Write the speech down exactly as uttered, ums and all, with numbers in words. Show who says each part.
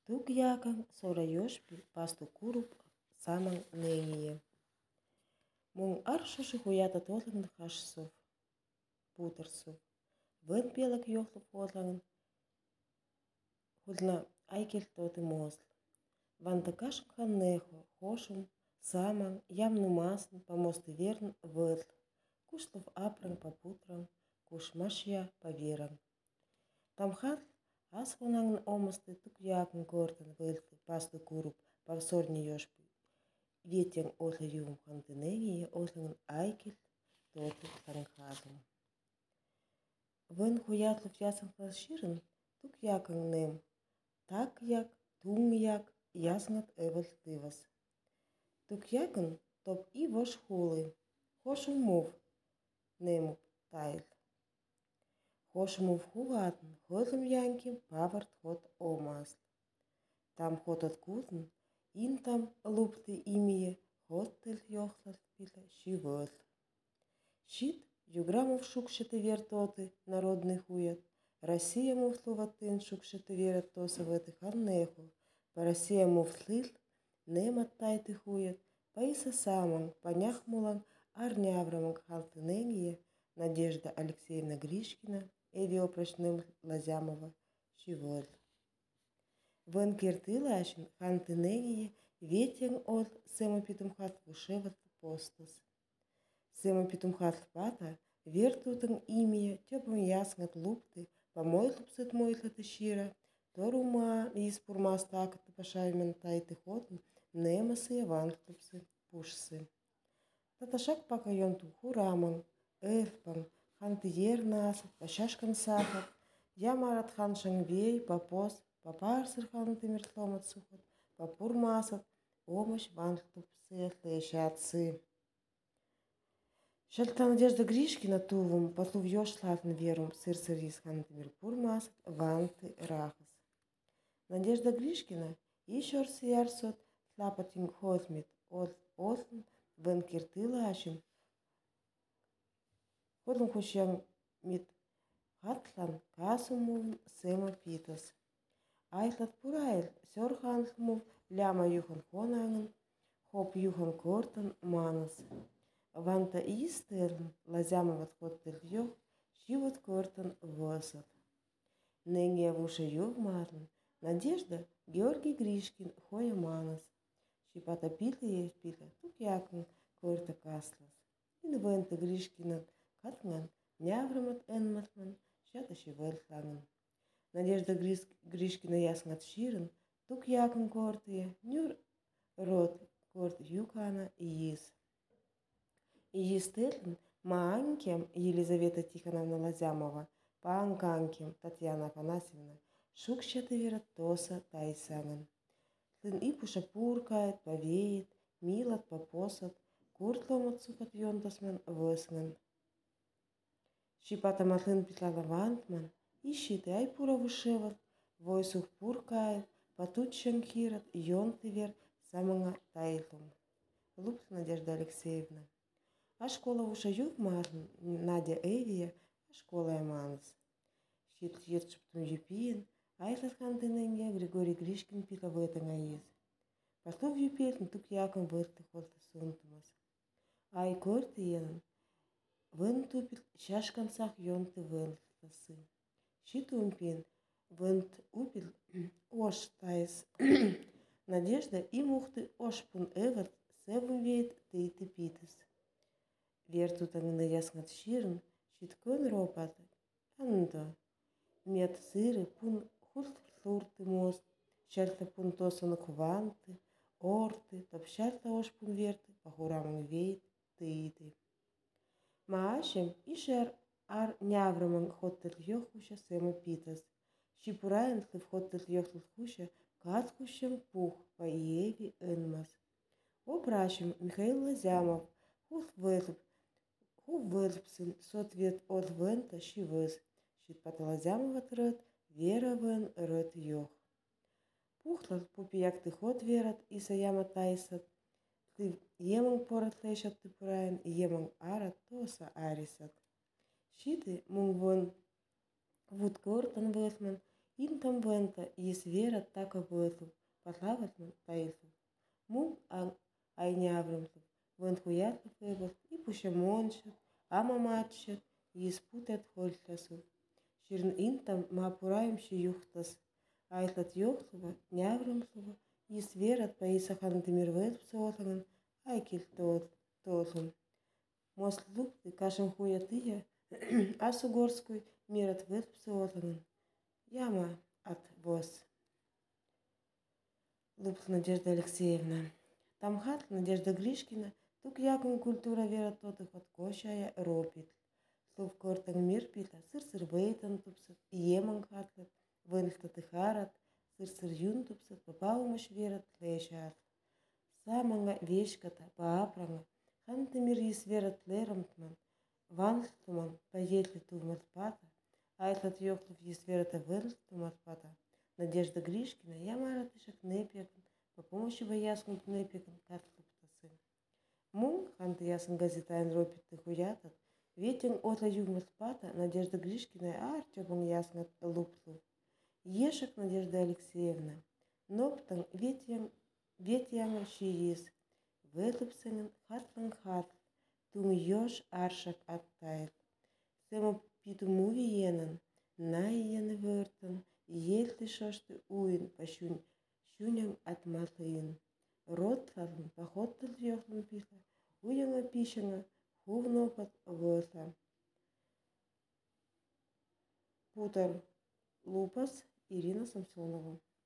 Speaker 1: Тугьякон сораёшпи пасту куруп саман неңие. Мун аршушы хуята толын хашсов, путарсов. Вен пелок йохлу подлангын худна айкел тоты мозл. Ванта кашк ханнехо, хошум, саман, ямну масн, помосты верн выл. Кушлов апран попутран, кушмашья поверан. Тамхат асхунангн омасты тугьякон гортан вылты пасту куруп павсорни ёшпи. Ветен отла юм хантынегие отлангн айкел тоты тангхазум. Вен хуятлов ясан фалширен тугьякон нем. Так як, тун як, яснат эвел тывас. Тугьякон топ и вош хулы. Хошум мов немуп тайл. Хошумов хугатн, хотлым янким паварт хот омасл. Там хот откутн, ин там лупты имие, хоттель йохлал пила щивыл. Щит юграмов шукшеты вертоты народный хуят. Россия муфлуватын шукшеты верят тоса в этой ханнеху. По Россия муфлил, немат тайты хуят. Паиса саман, понях мулан, арнявраман халтынегие, Надежда Алексеевна Гришкина, Эви Опрочным Лазямова, Щивөл. Вен кертылашин хантынегие ветен от сема питумхат вушеват постас. Сема питумхат пата вертутын имя тёпым яснат лупты, помойлупсыт мойлаты щира, торума из пурмастакат пашаймен тайты хотн, немасы вантлупсы пушсы. Таташак пока йонту хураман, эльпан, ханты ернасат, пашашкан сахат, ямарат хан шангвей, попос, попарсыр ханты мертломат сухат, попурмасат, омощь вантлупсы лещатсы. Шальта Надежда Гришкина тувум, послув ёшлатн верум, сыр-сырис ханты мерпурмасат, ванты рахас. Надежда Гришкина еще раз ярсот, тлапатин хозмит, от осн, вен киртылашин, Ходлын хушян мит хатлан касумувн сема питас. Айтлат пурайл сёрханлмув ляма юхан хонангын, хоп юхан кортан манас. Ванта истерн лазямоват хоттель ёх, щивот кортан восат. Нэнге вуша ёв марн, Надежда Георгий Гришкин хоя манас. Щипата пита ев пита, тук якн корта каслас. Ин вента Гришкина Катнган, няврамат энматман, шата щивэльтланган. Надежда Гришкина яснат ширен, тук якн кортые, нюр рот корт юкана и ис. И естелен маанкем Елизавета Тихоновна Лазямова, паанканкем Татьяна Афанасьевна, шукщаты вера тоса тайсанган. Тлын ипуша пуркает, повеет, милат попосат, куртломат сухат йонтасман выснган. Щипата матлын питлала вантман, ищиты ай пура вышеват, войсух пуркает, патучшан кират, йонты вер саманга тайлум. Лупс Надежда Алексеевна. А школа уша юг марн, Надя Эвия, а школа яманс. Щит йырчыптым юпиен, айтлат хантыненге Григорий Гришкин питла вэтanga из. Послов юпиен тук якон вырты холта сунтумас. Ай корты енан. Вен тупил шашкансах йонты вентласы. Щитумпин вент упил ош тайс. Надежда и мухты ошпун эват севым веет тейты питас. Вертутангны яснат ширн, щиткон ропата. Андо. Мет сыры пун хулт-лурты мост, шальта пун тосанок ванты, орты, топ шальта ошпун верты, пахураман веет тейты. Маашем ишер ар нявраман хоттель йохуша сема питас. Щипураен тлыв хоттель йохлыл хуша, кат хущем пух по иеви энмас. Опрашем Михаил Лазямов, хух вэлп, хух вэлпсын, сответ от вента щивыз. Щит пата Лазямова трет, вера вен рет йох. Пухлал пупияк ты хот верат, иса яма тайсат. Ты еман порат лешат ты пураен, еман арат тоса арисат. Щиты мун вон вуд кортан вэлман, Интам вента ис вера така вэтлу, патлаватман тайлу. Мум ан айняврымлу, вент хуятлу фэбэл, и пущамончат, амаматчат, ис путят хольтасу. Ширн интам мапураем юхтас, айтлат йохлува, няврымлува, ис верат па исахантымир вэлпсооланган, айкил толун. Мослупты кашем хуятыя, асугорской мират вэлпсооланган. Яма от босс. Лупс Надежда Алексеевна. Тамхат Надежда Гришкина, тук якун культура вера тотых от кошая ропит. Слув кортан мир пита, сыр-сыр вейтан тупсат, иеман хатлет, венльта тыхарат, сыр-сыр юн тупсат, папаумаш верат лешат. Саманга вешката, паапранга, ханты мир ис верат лерамтман, ванлтуман, поетли тувмат пата, айтлат йохлов ис верата венлтумат пата. Надежда Гришкина, я маратышак непекан, по помощи вояскун непекан, катлуптасы. Мун, ханты ясын газетайн ропит хуятат, ветен отла югмат пата, Надежда Гришкина, артёбан яснат луплу. Ешек Надежда Алексеевна, ноптан ветян, ветян шиис, вэлупсенен хатлан хатл, тун ёж аршак аттайт. Сема питу мувиенен, найен вертен, елты шошты уин пашун, шуням атматлын. Ротлавн похоттл ёхлын писла, уяна пишана, хувнопат вёса. Путер Лупас Ирина Самсонова.